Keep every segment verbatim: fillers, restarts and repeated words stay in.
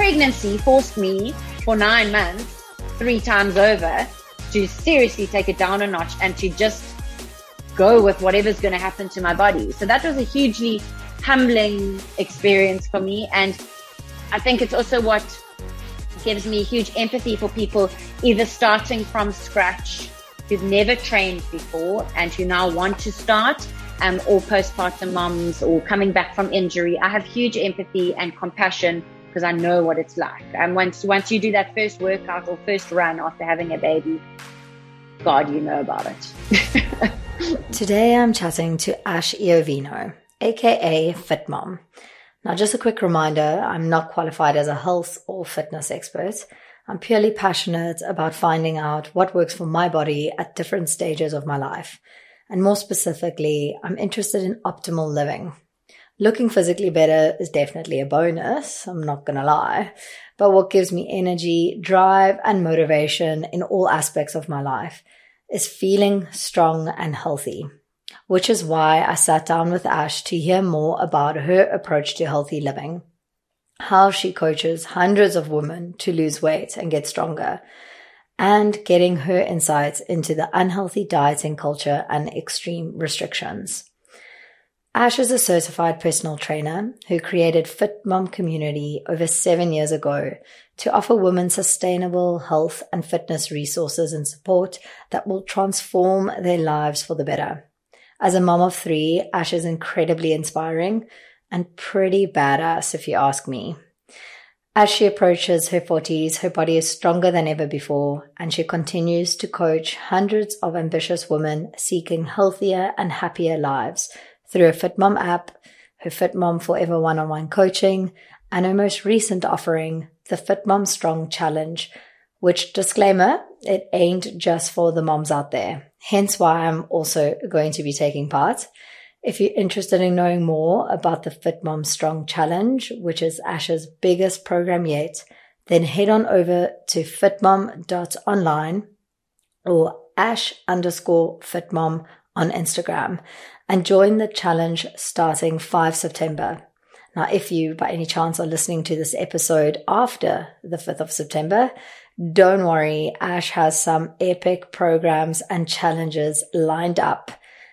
pregnancy forced me for nine months, three times over, to seriously take it down a notch and to just go with whatever's going to happen to my body. So that was a hugely humbling experience for me. And I think it's also what gives me huge empathy for people either starting from scratch, who've never trained before and who now want to start, um, or postpartum moms or coming back from injury. I have huge empathy and compassion because I know what it's like. And once, once you do that first workout or first run after having a baby, God, you know about it. Today I'm chatting to Ash Iovino, aka Fit Mom. Now, just a quick reminder, I'm not qualified as a health or fitness expert. I'm purely passionate about finding out what works for my body at different stages of my life. And more specifically, I'm interested in optimal living. Looking physically better is definitely a bonus, I'm not going to lie. But what gives me energy, drive, and motivation in all aspects of my life is feeling strong and healthy. Which is why I sat down with Ash to hear more about her approach to healthy living, how she coaches hundreds of women to lose weight and get stronger, and getting her insights into the unhealthy dieting culture and extreme restrictions. Ash is a certified personal trainer who created Fit Mom Community over seven years ago to offer women sustainable health and fitness resources and support that will transform their lives for the better. As a mom of three, Ash is incredibly inspiring and pretty badass if you ask me. As she approaches her forties, her body is stronger than ever before, and she continues to coach hundreds of ambitious women seeking healthier and happier lives through her Fit Mom app, her Fit Mom Forever one-on-one coaching, and her most recent offering, the Fit Mom Strong Challenge, which, disclaimer, it ain't just for the moms out there. Hence why I'm also going to be taking part. If you're interested in knowing more about the Fit Mom Strong Challenge, which is Ash's biggest program yet, then head on over to fitmom dot online or ash underscore fitmom on Instagram and join the challenge starting the fifth of September. Now, if you by any chance are listening to this episode after the fifth of September, don't worry, Ash has some epic programs and challenges lined up.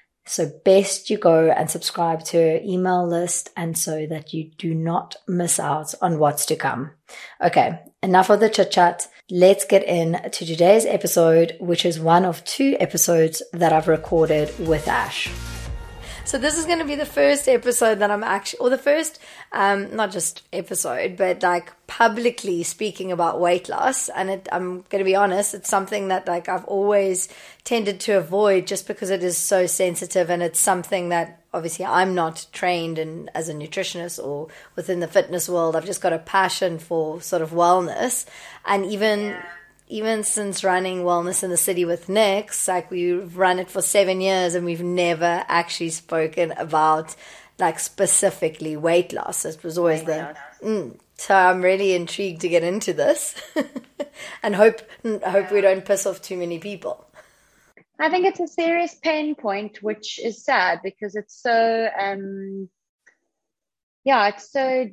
So best you go and subscribe to her email list and so that you do not miss out on what's to come. Okay, enough of the chit chat. Let's get into today's episode, which is one of two episodes that I've recorded with Ash. So this is going to be the first episode that I'm actually, or the first, um, not just episode, but like publicly speaking about weight loss. And it, I'm going to be honest, it's something that like I've always tended to avoid just because it is so sensitive, and it's something that obviously I'm not trained in as a nutritionist or within the fitness world. I've just got a passion for sort of wellness, and even yeah. Even since running Wellness in the City with Nix, like we've run it for seven years and we've never actually spoken about like specifically weight loss. It was always the, mm, so I'm really intrigued to get into this and hope, hope we don't piss off too many people. I think it's a serious pain point, which is sad because it's so, um, yeah, it's so,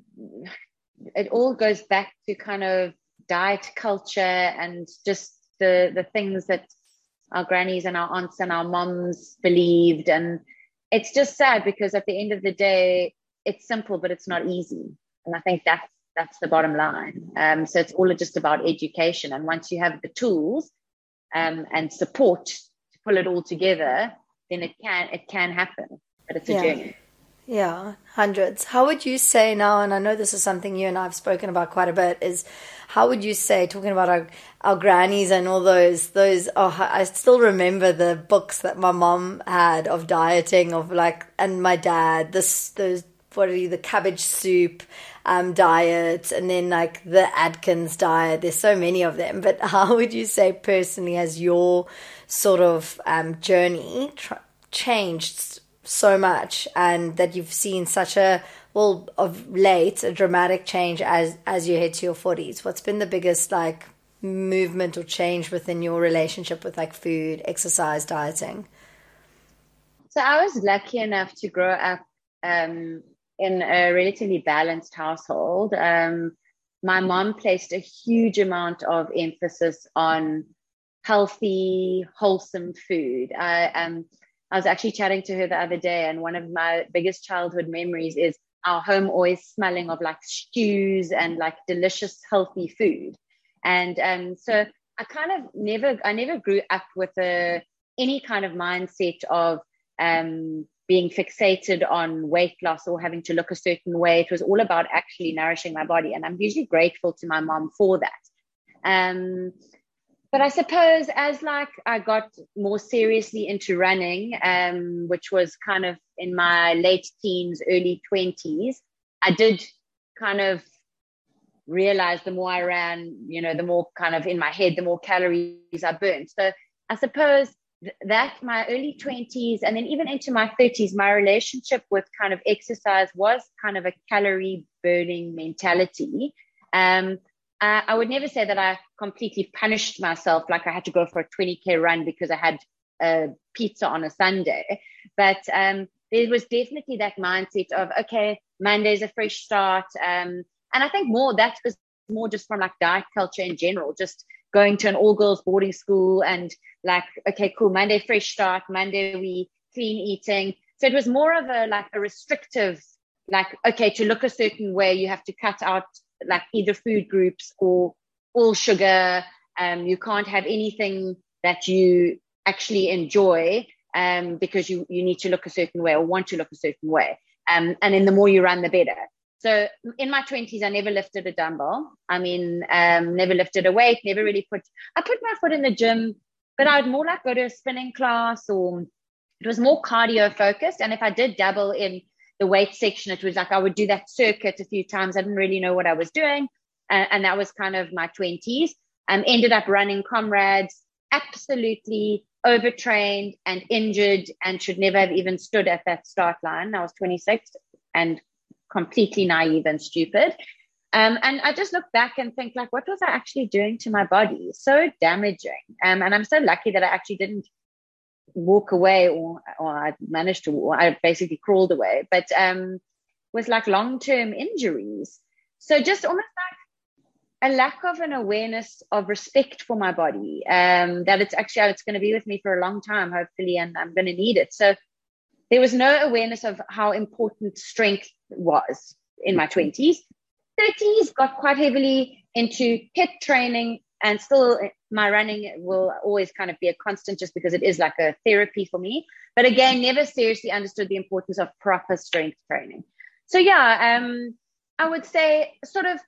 it all goes back to kind of diet culture and just the the things that our grannies and our aunts and our moms believed. And it's just sad because at the end of the day, it's simple, but it's not easy. And I think that's, that's the bottom line. Um, so it's all just about education. And once you have the tools um, and support to pull it all together, then it can, it can happen, but it's a yeah. journey. Yeah, hundreds. How would you say now, and I know this is something you and I have spoken about quite a bit, is how would you say, talking about our, our grannies and all those, those, oh, I still remember the books that my mom had of dieting, of like, and my dad, this, those, what are you, the cabbage soup um, diet, and then like the Atkins diet. There's so many of them, but how would you say personally has your sort of um, journey tr- changed so much, and that you've seen such a, well, of late, a dramatic change as as you head to your forties? What's been the biggest like movement or change within your relationship with like food, exercise, dieting? So I was lucky enough to grow up um, in a relatively balanced household. Um, my mom placed a huge amount of emphasis on healthy, wholesome food. I um I was actually chatting to her the other day, and one of my biggest childhood memories is our home always smelling of like stews and like delicious, healthy food. And um, so I kind of never, I never grew up with a any kind of mindset of um, being fixated on weight loss or having to look a certain way. It was all about actually nourishing my body, and I'm hugely grateful to my mom for that. Um, But I suppose as like I got more seriously into running, um, which was kind of in my late teens, early twenties, I did kind of realize the more I ran, you know, the more kind of in my head, the more calories I burnt. So I suppose th- that my early twenties and then even into my thirties, my relationship with kind of exercise was kind of a calorie burning mentality. Um, Uh, I would never say that I completely punished myself, like I had to go for a twenty K run because I had a pizza on a Sunday. But um, there was definitely that mindset of, okay, Monday's a fresh start. Um, and I think more that was more just from like diet culture in general, just going to an all-girls boarding school and like, okay, cool, Monday, fresh start. Monday, we clean eating. So it was more of a like a restrictive, like, okay, to look a certain way, you have to cut out like either food groups or all sugar. Um, you can't have anything that you actually enjoy um, because you, you need to look a certain way or want to look a certain way. Um, and then the more you run, the better. So in my twenties, I never lifted a dumbbell. I mean, um, never lifted a weight, never really put, I put my foot in the gym, but I'd more like go to a spinning class, or it was more cardio focused. And if I did dabble in the weight section, it was like I would do that circuit a few times. I didn't really know what I was doing. Uh, and that was kind of my twenties. Um, ended up running comrades, absolutely overtrained and injured, and should never have even stood at that start line. I was twenty-six and completely naive and stupid. Um, and I just look back and think, like, what was I actually doing to my body? So damaging. Um, and I'm so lucky that I actually didn't walk away, or or I managed to, or I basically crawled away, but um with like long-term injuries. So just almost like a lack of an awareness of respect for my body, um that it's actually, it's going to be with me for a long time, hopefully, and I'm going to need it. So there was no awareness of how important strength was in my twenties. thirties got quite heavily into HIIT training, and still my running will always kind of be a constant just because it is like a therapy for me. But again, never seriously understood the importance of proper strength training. So yeah, um, I would say sort of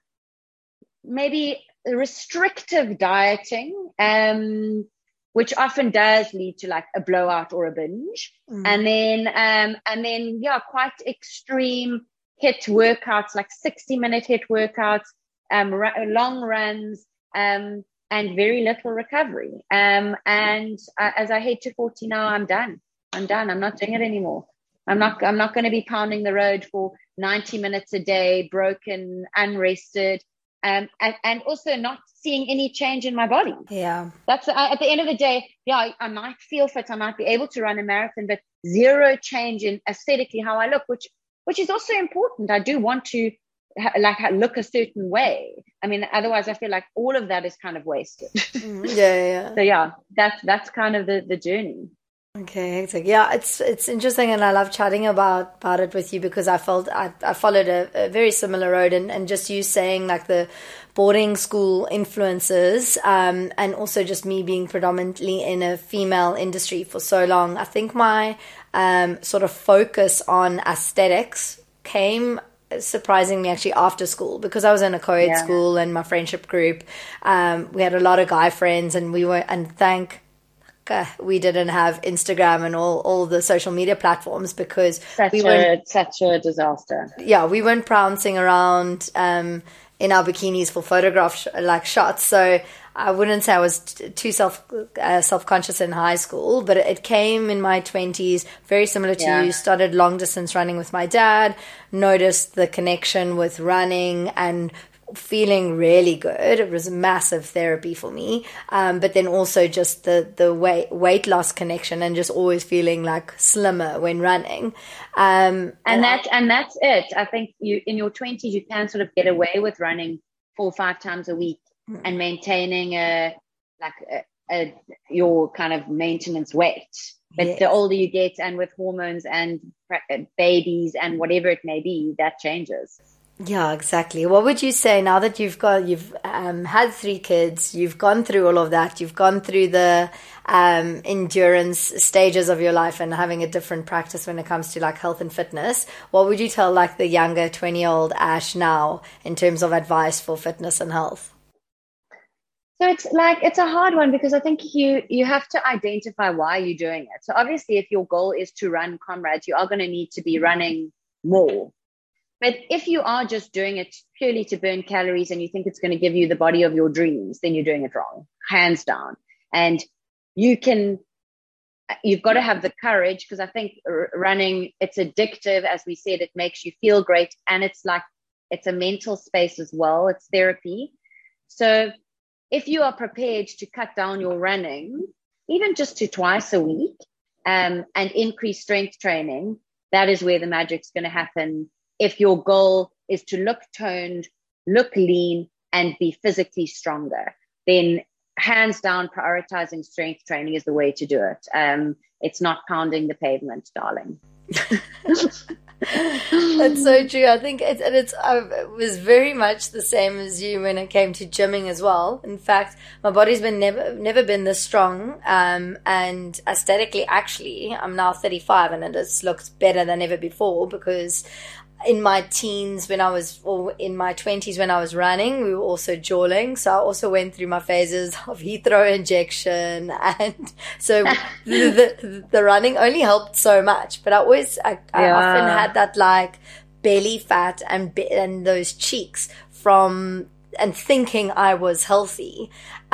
maybe restrictive dieting, um, which often does lead to like a blowout or a binge. Mm. And then, um, and then, yeah, quite extreme HIIT workouts, like sixty minute HIIT workouts, um, r- long runs, um, and very little recovery. Um, and uh, as I head to forty now, I'm done. I'm done. I'm not doing it anymore. I'm not, I'm not going to be pounding the road for ninety minutes a day, broken, unrested, um, and, and also not seeing any change in my body. Yeah. That's uh, at the end of the day. Yeah, I, I might feel fit. I might be able to run a marathon, but zero change in aesthetically how I look, which, which is also important. I do want to like look a certain way. I mean, otherwise I feel like all of that is kind of wasted. Mm, yeah, yeah. So yeah, that's that's kind of the, the journey. Okay, hectic. Yeah, it's it's interesting, and I love chatting about about it with you because I felt I, I followed a, a very similar road, and, and just you saying like the boarding school influences, um, and also just me being predominantly in a female industry for so long. I think my um, sort of focus on aesthetics came surprisingly actually after school, because I was in a co-ed yeah. school, and my friendship group, um, we had a lot of guy friends, and we were, and thank uh, we didn't have Instagram and all, all the social media platforms, because such we were such a disaster. Yeah, we weren't pouncing around um, in our bikinis for photograph sh- like shots. So I wouldn't say I was t- too self uh, self-conscious in high school, but it came in my twenties, very similar to yeah. you. Started long distance running with my dad, noticed the connection with running and feeling really good. It was massive therapy for me. Um, but then also just the, the weight, weight loss connection, and just always feeling like slimmer when running. Um, and, and that, I, and that's it. I think you, in your twenties, you can sort of get away with running four or five times a week mm. and maintaining a like a, a, your kind of maintenance weight. But yes. the older you get, and with hormones and babies and whatever it may be, that changes. Yeah, exactly. What would you say now that you've got, you've um, had three kids, you've gone through all of that, you've gone through the um, endurance stages of your life and having a different practice when it comes to like health and fitness, what would you tell like the younger twenty-year-old Ash now in terms of advice for fitness and health? So it's like, it's a hard one because I think you, you have to identify why you're doing it. So obviously if your goal is to run comrades, you are going to need to be running more. But if you are just doing it purely to burn calories and you think it's going to give you the body of your dreams, then you're doing it wrong, hands down. And you can, you've got to have the courage, because I think r- running, it's addictive. As we said, it makes you feel great. And it's like, it's a mental space as well. It's therapy. So if you are prepared to cut down your running, even just to twice a week, um, and increase strength training, that is where the magic's going to happen. If your goal is to look toned, look lean, and be physically stronger, then hands down, prioritizing strength training is the way to do it. Um, it's not pounding the pavement, darling. That's so true. I think it's, and it's, uh, it was very much the same as you when it came to gymming as well. In fact, my body's been never, never been this strong. Um, and aesthetically, actually, I'm now thirty-five and it just looks better than ever before, because in my teens when I was, or in my twenties when I was running, we were also jawling. So I also went through my phases of heathrow injection. And so the, the, the running only helped so much. But I always, I, I yeah. often had that like belly fat and, and those cheeks from, and thinking I was healthy.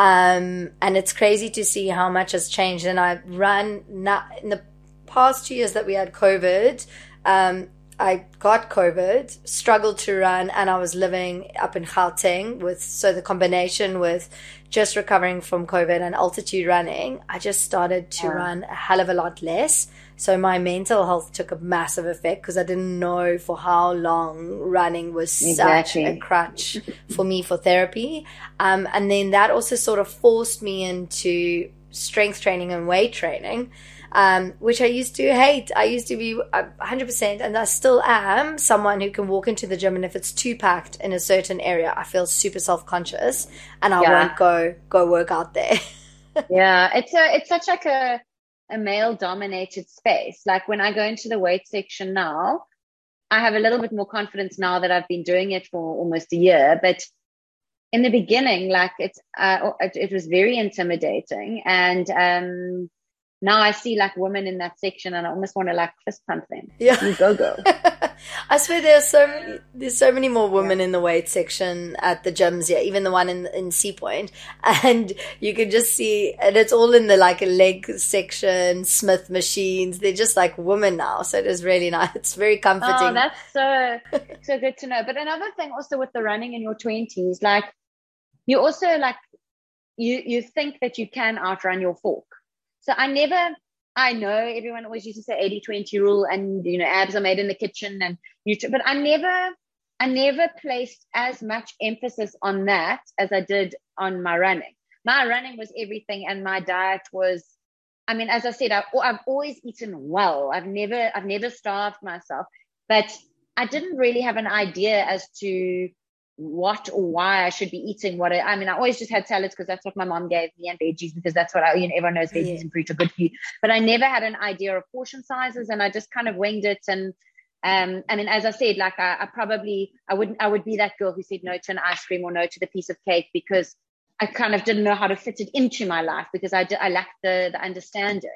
Um, and it's crazy to see how much has changed. And I ran now, in the past two years that we had COVID, um, I got COVID, struggled to run, and I was living up in Gauteng with, so the combination with just recovering from COVID and altitude running, I just started to yeah. run a hell of a lot less. So my mental health took a massive effect because I didn't know for how long running was exactly. such a crutch for me for therapy. Um, and then that also sort of forced me into strength training and weight training. Um, which I used to hate. I used to be one hundred percent, and I still am, someone who can walk into the gym, and if it's too packed in a certain area, I feel super self-conscious, and I yeah. won't go go work out there. yeah, it's a it's such like a a male-dominated space. Like when I go into the weight section now, I have a little bit more confidence now that I've been doing it for almost a year, but in the beginning, like it's uh, it, it was very intimidating, and um. Now I see like women in that section and I almost want to like fist pump them. Yeah. You go, go. I swear there's so many, there's so many more women yeah. in the weight section at the gyms. Yeah. Even the one in, in Sea Point. And you can just see, and it's all in the like leg section, Smith machines. They're just like women now. So it is really nice. It's very comforting. Oh, that's so, so good to know. But another thing also with the running in your twenties, like you also like, you, you think that you can outrun your fork. So I never, I know everyone always used to say eighty twenty rule and, you know, abs are made in the kitchen and you, but I never, I never placed as much emphasis on that as I did on my running. My running was everything and my diet was, I mean, as I said, I, I've always eaten well. I've never, I've never starved myself, but I didn't really have an idea as to what or why I should be eating what I, I mean, I always just had salads because that's what my mom gave me and veggies because that's what I, you know, everyone knows veggies yeah. and fruit are good for you. But I never had an idea of portion sizes and I just kind of winged it. And, um, I mean, as I said, like I, I probably, I wouldn't, I would be that girl who said no to an ice cream or no to the piece of cake because I kind of didn't know how to fit it into my life because I, I lacked the, the understanding.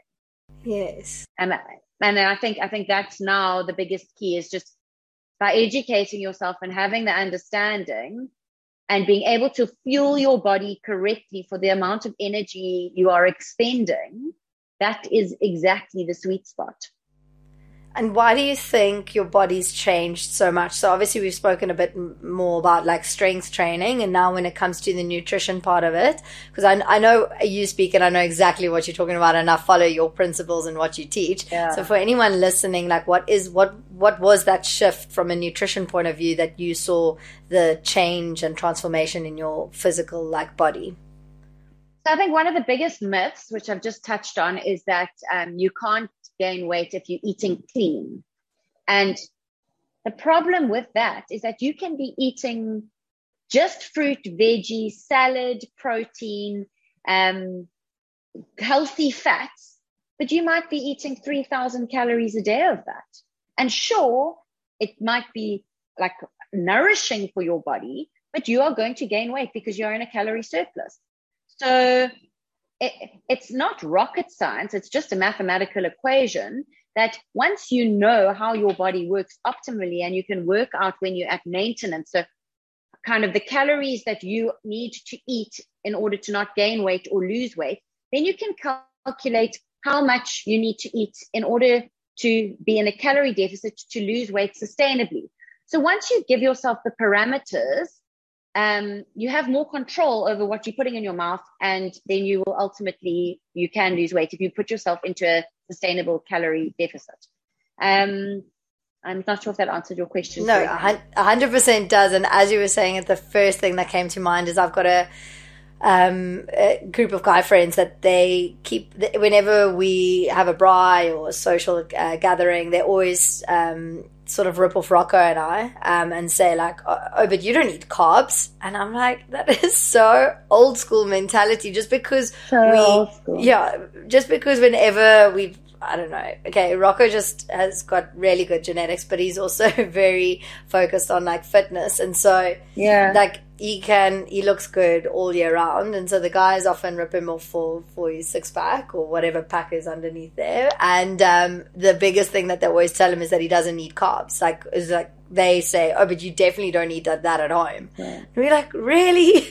Yes. And, and I think, I think that's now the biggest key is just by educating yourself and having the understanding and being able to fuel your body correctly for the amount of energy you are expending, that is exactly the sweet spot. And why do you think your body's changed so much? So obviously we've spoken a bit more about like strength training, and now when it comes to the nutrition part of it, because I, I know you speak and I know exactly what you're talking about, and I follow your principles and what you teach. Yeah. So for anyone listening, like what is what what was that shift from a nutrition point of view that you saw the change and transformation in your physical like body? So I think one of the biggest myths, which I've just touched on, is that um, you can't gain weight if you're eating clean. And the problem with that is that you can be eating just fruit, veggie, salad, protein, um, healthy fats, but you might be eating three thousand calories a day of that. And sure, it might be like nourishing for your body, but you are going to gain weight because you're in a calorie surplus. So it, it's not rocket science. It's just a mathematical equation that once you know how your body works optimally, and you can work out when you're at maintenance, so kind of the calories that you need to eat in order to not gain weight or lose weight, then you can calculate how much you need to eat in order to be in a calorie deficit to lose weight sustainably. So once you give yourself the parameters, um, you have more control over what you're putting in your mouth, and then you will ultimately, you can lose weight if you put yourself into a sustainable calorie deficit. Um, I'm not sure if that answered your question. No, a hundred percent does. And as you were saying it, the first thing that came to mind is I've got a, um, a group of guy friends that they keep, whenever we have a braai or a social uh, gathering, they always um, sort of rip off Rocco and I um, and say like, oh, but you don't eat carbs. And I'm like, that is so old school mentality, just because so we, old school. yeah, just because whenever we've, I don't know. Okay, Rocco just has got really good genetics, but he's also very focused on like fitness. And so, yeah, like he can, he looks good all year round. And so the guys often rip him off for, for his six pack or whatever pack is underneath there. And um, the biggest thing that they always tell him is that he doesn't need carbs. Like, it's like they say, oh, but you definitely don't eat that, that at home. Yeah. And we're like, really?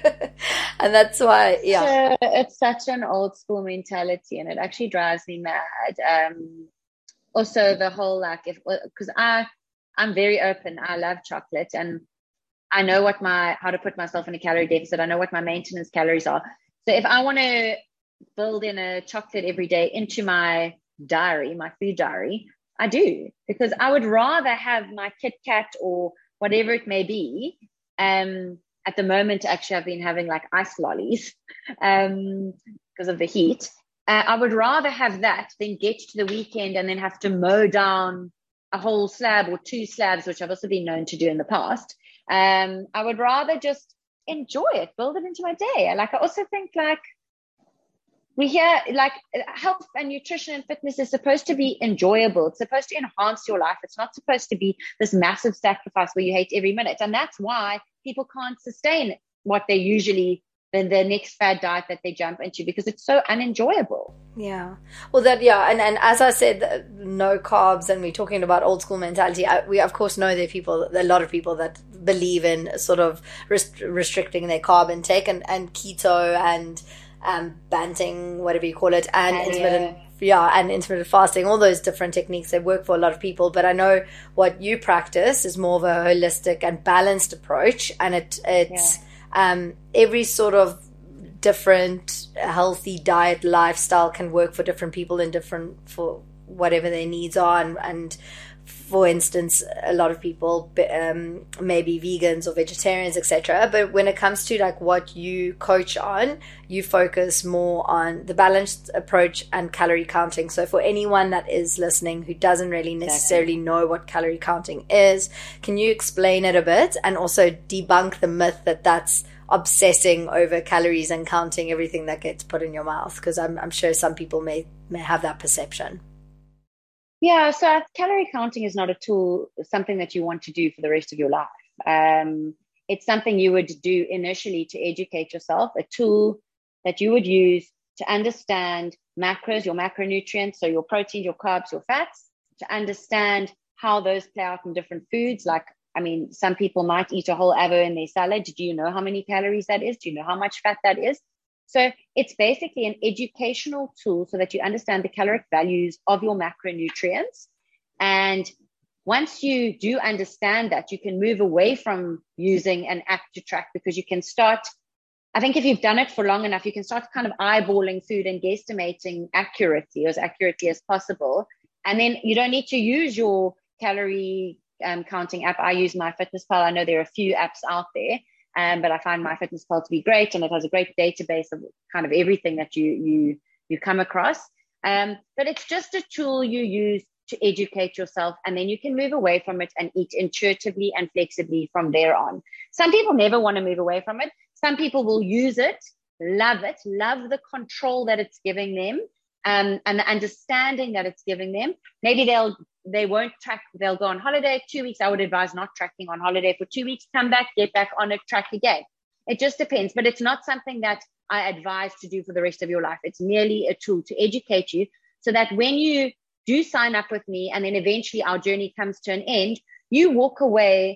And that's why, yeah. So it's such an old school mentality, and it actually drives me mad. Um, also, the whole like, if because I I'm very open. I love chocolate, and I know what my how to put myself in a calorie deficit. I know what my maintenance calories are. So if I want to build in a chocolate every day into my diary, my food diary, I do, because I would rather have my Kit Kat or whatever it may be. Um, At the moment, actually, I've been having like ice lollies um, because of the heat. Uh, I would rather have that than get to the weekend and then have to mow down a whole slab or two slabs, which I've also been known to do in the past. Um, I would rather just enjoy it, build it into my day. Like, I also think like we hear like health and nutrition and fitness is supposed to be enjoyable. It's supposed to enhance your life. It's not supposed to be this massive sacrifice where you hate every minute. And that's why people can't sustain what they usually, the, the next fad diet that they jump into, because it's so unenjoyable. Yeah. Well, that, yeah. And, and as I said, no carbs, and we're talking about old school mentality. I, we, of course, know there are people, a lot of people that believe in sort of rest, restricting their carb intake, and, and keto and um, banting, whatever you call it, and Yeah. intermittent Yeah, and intermittent fasting, all those different techniques that work for a lot of people. But I know what you practice is more of a holistic and balanced approach, and it it's yeah. um, every sort of different healthy diet lifestyle can work for different people and different for whatever their needs are. And, and for instance, a lot of people um, may be vegans or vegetarians, et cetera. But when it comes to like what you coach on, you focus more on the balanced approach and calorie counting. So for anyone that is listening who doesn't really necessarily know what calorie counting is, can you explain it a bit and also debunk the myth that that's obsessing over calories and counting everything that gets put in your mouth? Because I'm, I'm sure some people may may have that perception. Yeah, so calorie counting is not a tool, something that you want to do for the rest of your life. Um, it's something you would do initially to educate yourself, a tool that you would use to understand macros, your macronutrients, so your protein, your carbs, your fats, to understand how those play out in different foods. Like, I mean, some people might eat a whole avo in their salad. Do you know how many calories that is? Do you know how much fat that is? So it's basically an educational tool so that you understand the caloric values of your macronutrients. And once you do understand that, you can move away from using an app to track, because you can start, I think if you've done it for long enough, you can start kind of eyeballing food and guesstimating accurately, as accurately as possible. And then you don't need to use your calorie um, counting app. I use MyFitnessPal. I know there are a few apps out there, um, but I find MyFitnessPal to be great, and it has a great database of kind of everything that you you you come across. Um, but it's just a tool you use to educate yourself, and then you can move away from it and eat intuitively and flexibly from there on. Some people never want to move away from it. Some people will use it, love it, love the control that it's giving them, um, and the understanding that it's giving them. Maybe they'll they won't track. They'll go on holiday two weeks. I would advise not tracking on holiday for two weeks. Come back, get back on it, track again. It just depends, but it's not something that I advise to do for the rest of your life. It's merely a tool to educate you, so that when you do sign up with me and then eventually our journey comes to an end, you walk away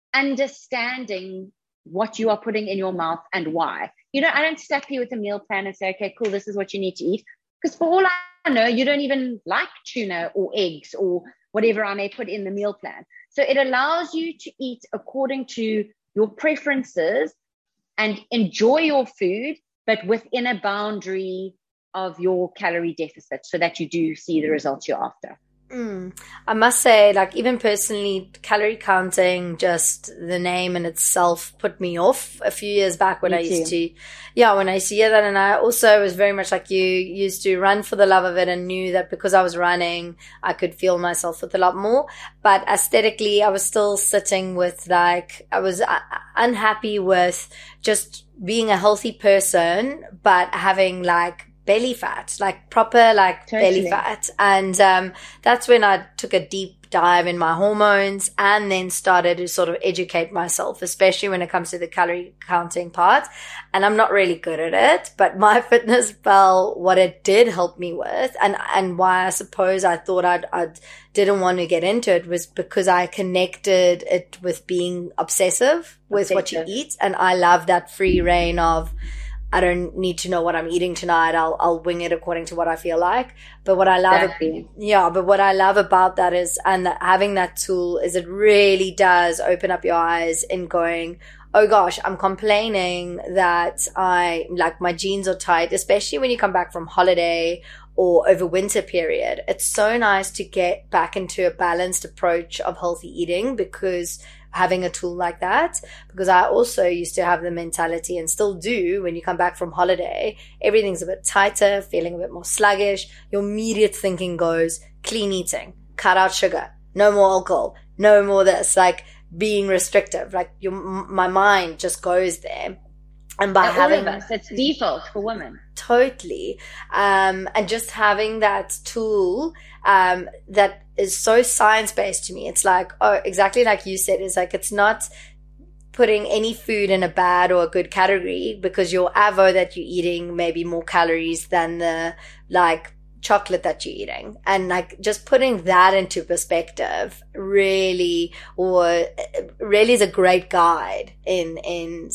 understanding what you are putting in your mouth and why. You know, I don't slap you with a meal plan and say, okay, cool, this is what you need to eat. Because for all I know, you don't even like tuna or eggs or whatever I may put in the meal plan. So it allows you to eat according to your preferences and enjoy your food, but within a boundary of your calorie deficit, so that you do see the results you're after. Mm. I must say, like, even personally, calorie counting, just the name in itself put me off a few years back when me I used too. to, yeah, when I used to hear that. And I also was very much like you, used to run for the love of it, and knew that because I was running, I could feel myself with a lot more. But aesthetically, I was still sitting with, like, I was uh, unhappy with just being a healthy person, but having like belly fat, like proper, like totally. belly fat. And um, that's when I took a deep dive in my hormones, and then started to sort of educate myself, especially when it comes to the calorie counting part. And I'm not really good at it, but MyFitnessPal, what it did help me with, and, and why I suppose I thought I'd, I didn't want to get into it, was because I connected it with being obsessive with obsessive. what you eat. And I love that free reign of, I don't need to know what I'm eating tonight. I'll, I'll wing it according to what I feel like. But what I love, exactly. yeah, but what I love about that is, and that having that tool is, it really does open up your eyes in going, oh gosh, I'm complaining that I, like, my jeans are tight, especially when you come back from holiday or over winter period. It's so nice to get back into a balanced approach of healthy eating, because having a tool like that, because I also used to have the mentality, and still do, when you come back from holiday, everything's a bit tighter, feeling a bit more sluggish. Your immediate thinking goes, clean eating, cut out sugar, no more alcohol, no more this, like being restrictive. Like your, my mind just goes there. And by and having, all of us, it's default for women. Totally. Um, and just having that tool, um, that is so science-based to me. It's like, oh, exactly like you said, it's like, it's not putting any food in a bad or a good category, because your avo that you're eating may be more calories than the, like, chocolate that you're eating. And like, just putting that into perspective really, or really is a great guide in, in,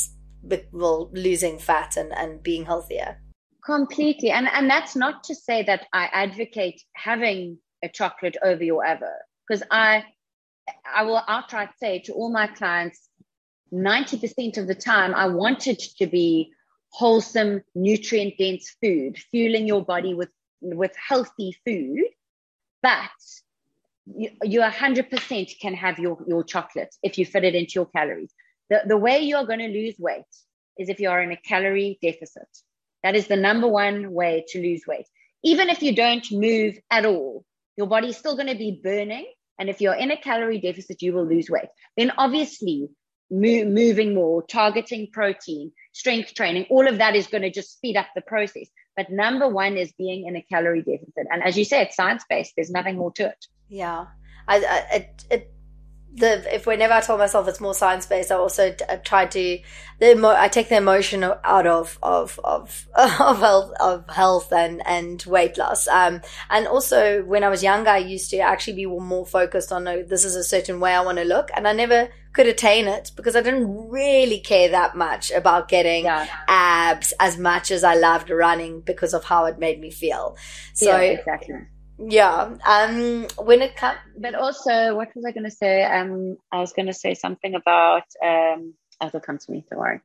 well, losing fat and, and being healthier. Completely. And and that's not to say that I advocate having a chocolate over your avo, because I I will outright say to all my clients, ninety percent of the time, I want it to be wholesome, nutrient dense food, fueling your body with, with healthy food. But you, you one hundred percent can have your, your chocolate if you fit it into your calories. The, the way you're going to lose weight is if you are in a calorie deficit. That is the number one way to lose weight. Even if you don't move at all, your body's still going to be burning. And if you're in a calorie deficit, you will lose weight. Then obviously mo- moving more, targeting protein, strength training, all of that is going to just speed up the process. But number one is being in a calorie deficit. And as you say, it's science-based. There's nothing more to it. Yeah. I, I, it, it, the, if whenever I told myself it's more science-based, I also t- I try to, the emo- I take the emotion out of, of, of, of health, of health and, and weight loss. Um, and also when I was younger, I used to actually be more focused on, oh, this is a certain way I want to look. And I never could attain it because I didn't really care that much about getting yeah. abs as much as I loved running because of how it made me feel. So yeah, exactly. Yeah. Um, when it comes, But also, what was I going to say? Um, I was going to say something about, um, it'll come to me, don't worry.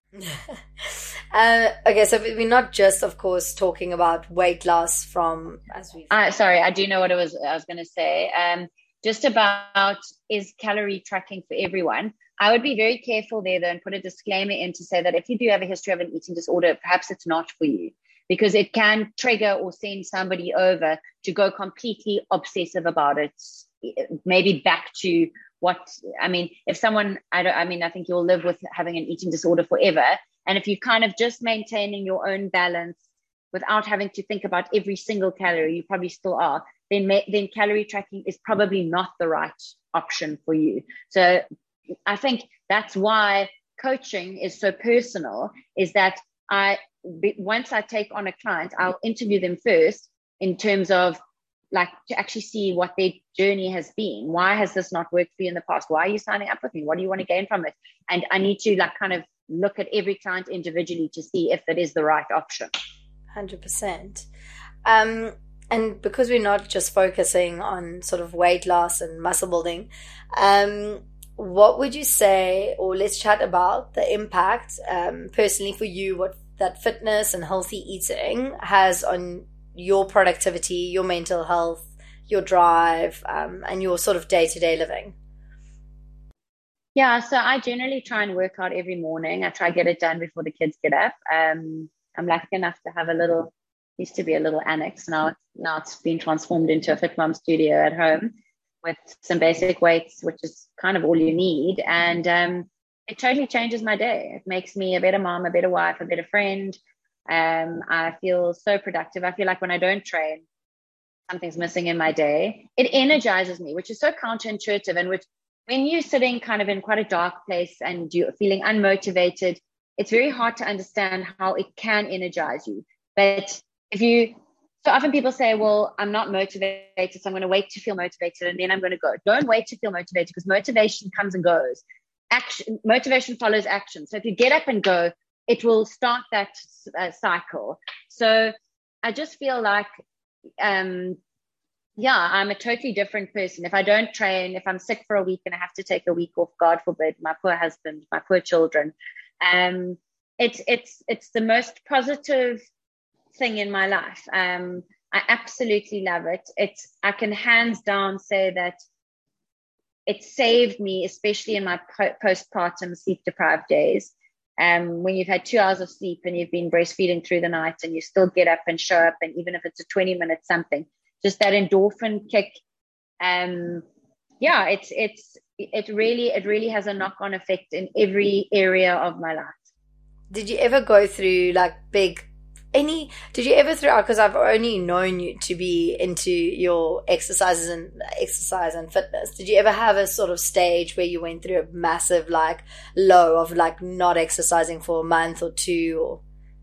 uh, okay, so we're not just, of course, talking about weight loss from as we. Uh, sorry, I do know what it was. I was going to say. Um, just about is calorie tracking for everyone. I would be very careful there, though, and put a disclaimer in to say that if you do have a history of an eating disorder, perhaps it's not for you, because it can trigger or send somebody over to go completely obsessive about it. Maybe back to what, I mean, if someone, I don't, I mean, I think you'll live with having an eating disorder forever. And if you're kind of just maintaining your own balance without having to think about every single calorie, you probably still are, then, then calorie tracking is probably not the right option for you. So I think that's why coaching is so personal, is that I, once I take on a client, I'll interview them first in terms of like to actually see what their journey has been. Why has this not worked for you in the past? Why are you signing up with me? What do you want to gain from it? And I need to like kind of look at every client individually to see if that is the right option. one hundred percent. Um, and because we're not just focusing on sort of weight loss and muscle building, um, what would you say, or let's chat about the impact um, personally for you, what that fitness and healthy eating has on your productivity, your mental health, your drive, um, and your sort of day-to-day living? Yeah, so I generally try and work out every morning. I try to get it done before the kids get up. Um, I'm lucky enough to have a little, used to be a little annex. Now it's, now it's been transformed into a Fit Mom studio at home with some basic weights, which is kind of all you need. And um, it totally changes my day. It makes me a better mom, a better wife, a better friend. Um, I feel so productive. I feel like when I don't train, something's missing in my day. It energizes me, which is so counterintuitive. And which, when you're sitting kind of in quite a dark place and you're feeling unmotivated, it's very hard to understand how it can energize you. But if you, so often people say, well, I'm not motivated, so I'm going to wait to feel motivated and then I'm going to go. Don't wait to feel motivated, because motivation comes and goes. Action, motivation follows action. So if you get up and go, it will start that uh, cycle. So I just feel like, um, yeah, I'm a totally different person. If I don't train, if I'm sick for a week and I have to take a week off, God forbid, my poor husband, my poor children, um, it's, it's, it's the most positive thing in my life. Um, I absolutely love it. It's, I can hands down say that it saved me, especially in my po- postpartum sleep deprived days. Um, when you've had two hours of sleep and you've been breastfeeding through the night and you still get up and show up, and even if it's a twenty minute something, just that endorphin kick. Um, yeah, it's, it's, it really, it really has a knock on effect in every area of my life. Did you ever go through like big, any, did you ever throughout, because I've only known you to be into your exercises and exercise and fitness. Did you ever have a sort of stage where you went through a massive like low of like not exercising for a month or two? Or?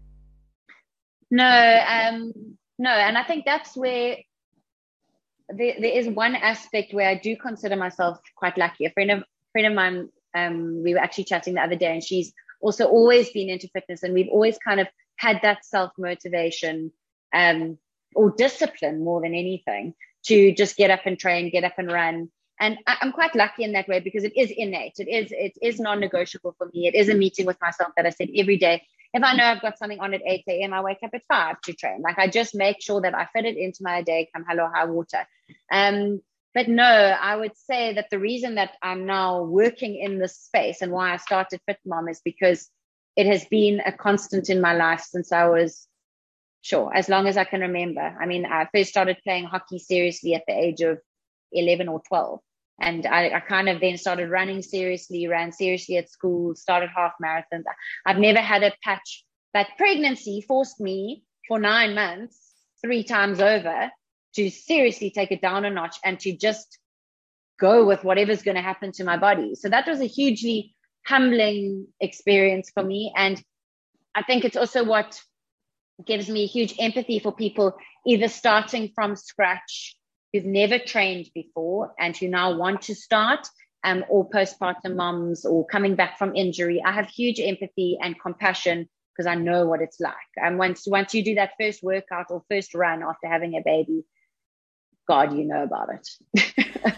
No, um, no. And I think that's where there, there is one aspect where I do consider myself quite lucky. A friend of, friend of mine, um, we were actually chatting the other day, and she's also always been into fitness, and we've always kind of had that self-motivation um, or discipline more than anything to just get up and train, get up and run. And I, I'm quite lucky in that way, because it is innate. It is, it is non-negotiable for me. It is a meeting with myself that I said every day. If I know I've got something on at eight a.m., I wake up at five to train. Like I just make sure that I fit it into my day, come hell or high water. Um, but no, I would say that the reason that I'm now working in this space and why I started Fit Mom is because it has been a constant in my life since I was, sure, as long as I can remember. I mean, I first started playing hockey seriously at the age of eleven or twelve. And I, I kind of then started running seriously, ran seriously at school, started half marathons. I've never had a patch, but pregnancy forced me for nine months, three times over, to seriously take it down a notch and to just go with whatever's going to happen to my body. So that was a hugely humbling experience for me. And I think it's also what gives me huge empathy for people either starting from scratch, who've never trained before and who now want to start, um, or postpartum moms or coming back from injury. I have huge empathy and compassion because I know what it's like. And once, once you do that first workout or first run after having a baby, God, you know about it.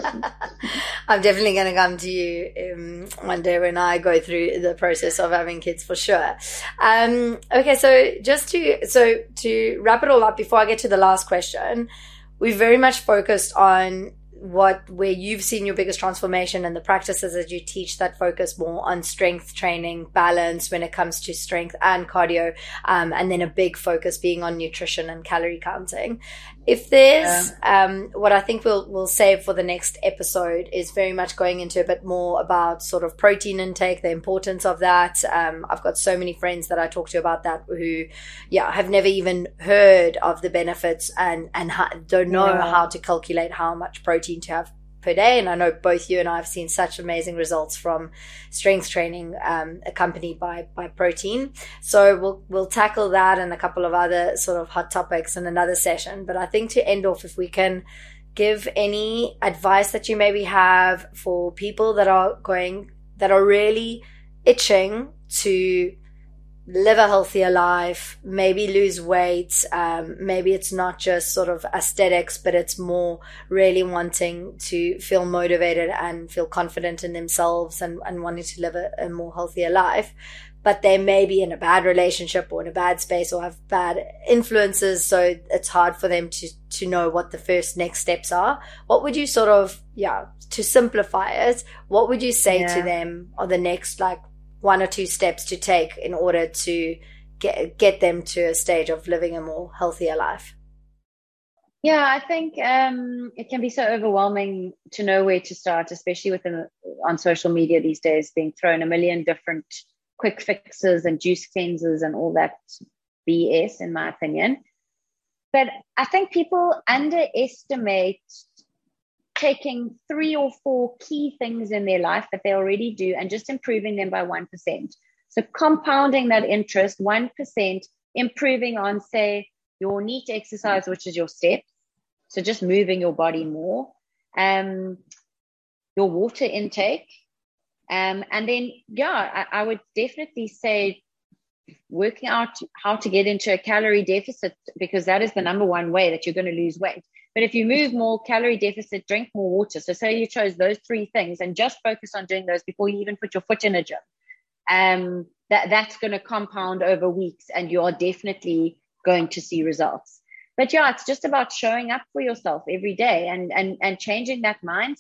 I'm definitely going to come to you um, one day when I go through the process of having kids for sure. Um, okay, so just to so to wrap it all up before I get to the last question, we've very much focused on what where you've seen your biggest transformation and the practices that you teach that focus more on strength training, balance when it comes to strength and cardio, um, and then a big focus being on nutrition and calorie counting. If there's yeah. um, what I think we'll we'll save for the next episode is very much going into a bit more about sort of protein intake, the importance of that. Um, I've got so many friends that I talk to about that who, yeah, have never even heard of the benefits and and ha- don't know yeah. how to calculate how much protein to have per day. And I know both you and I have seen such amazing results from strength training um, accompanied by by protein. So we'll we'll tackle that and a couple of other sort of hot topics in another session. But I think to end off, if we can give any advice that you maybe have for people that are going that are really itching to live a healthier life, maybe lose weight, um, maybe it's not just sort of aesthetics, but it's more really wanting to feel motivated and feel confident in themselves and, and wanting to live a, a more healthier life, but they may be in a bad relationship or in a bad space or have bad influences, so it's hard for them to to know what the first next steps are. What would you sort of, yeah, to simplify it, what would you say yeah. to them are the next like one or two steps to take in order to get get them to a stage of living a more healthier life? Yeah, I think um, it can be so overwhelming to know where to start, especially with the, on social media these days, being thrown a million different quick fixes and juice cleansers and all that B S, in my opinion. But I think people underestimate taking three or four key things in their life that they already do and just improving them by one percent. So compounding that interest, one percent, improving on, say, your NEAT exercise, which is your steps. So just moving your body more, um, your water intake. Um, and then, yeah, I, I would definitely say working out how to get into a calorie deficit, because that is the number one way that you're going to lose weight. But if you move more, calorie deficit, drink more water. So say you chose those three things and just focus on doing those before you even put your foot in a gym. Um, that, that's going to compound over weeks and you are definitely going to see results. But yeah, it's just about showing up for yourself every day and, and, and changing that mind.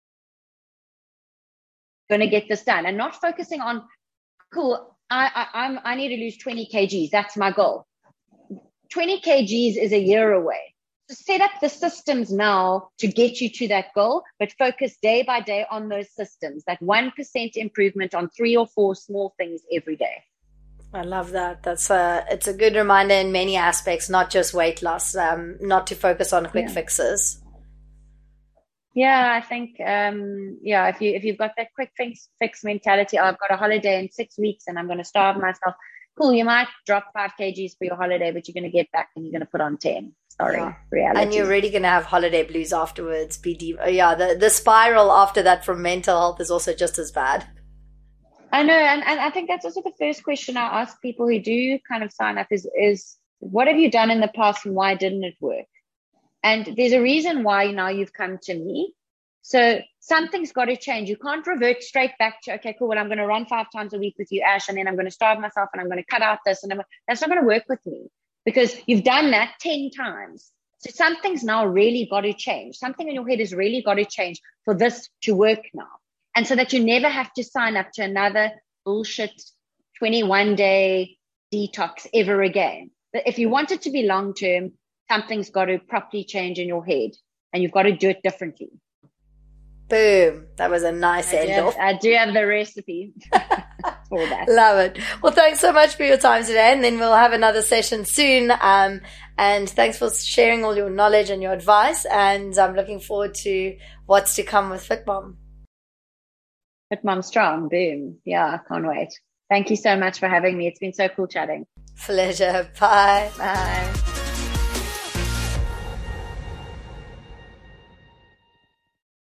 Going to get this done and not focusing on, cool, I, I, I'm, I need to lose twenty kilograms. That's my goal. twenty kilograms is a year away. So set up the systems now to get you to that goal, but focus day by day on those systems, that one percent improvement on three or four small things every day. I love that. That's a, it's a good reminder in many aspects, not just weight loss, um, not to focus on quick yeah. fixes. Yeah, I think, um, yeah, if you, if you've got that quick fix, fix mentality, oh, I've got a holiday in six weeks and I'm going to starve myself. Cool. You might drop five kilograms for your holiday, but you're going to get back and you're going to put on ten. Sorry, yeah. reality. And you're really going to have holiday blues afterwards. Be deep. Oh, yeah, the, the spiral after that from mental health is also just as bad. I know. And, and I think that's also the first question I ask people who do kind of sign up is, is what have you done in the past and why didn't it work? And there's a reason why now you've come to me. So something's got to change. You can't revert straight back to, okay, cool, well, I'm going to run five times a week with you, Ash, and then I'm going to starve myself and I'm going to cut out this. And I'm, that's not going to work with me because you've done that ten times. So something's now really got to change. Something in your head has really got to change for this to work now. And so that you never have to sign up to another bullshit twenty-one day detox ever again. But if you want it to be long-term, something's got to properly change in your head and you've got to do it differently. Boom. That was a nice I end off. I do have the recipe for that. Love it. Well, thanks so much for your time today. And then we'll have another session soon. Um, and thanks for sharing all your knowledge and your advice. And I'm looking forward to what's to come with FitMom. FitMom Strong. Boom. Yeah, I can't wait. Thank you so much for having me. It's been so cool chatting. Pleasure. Bye. Bye.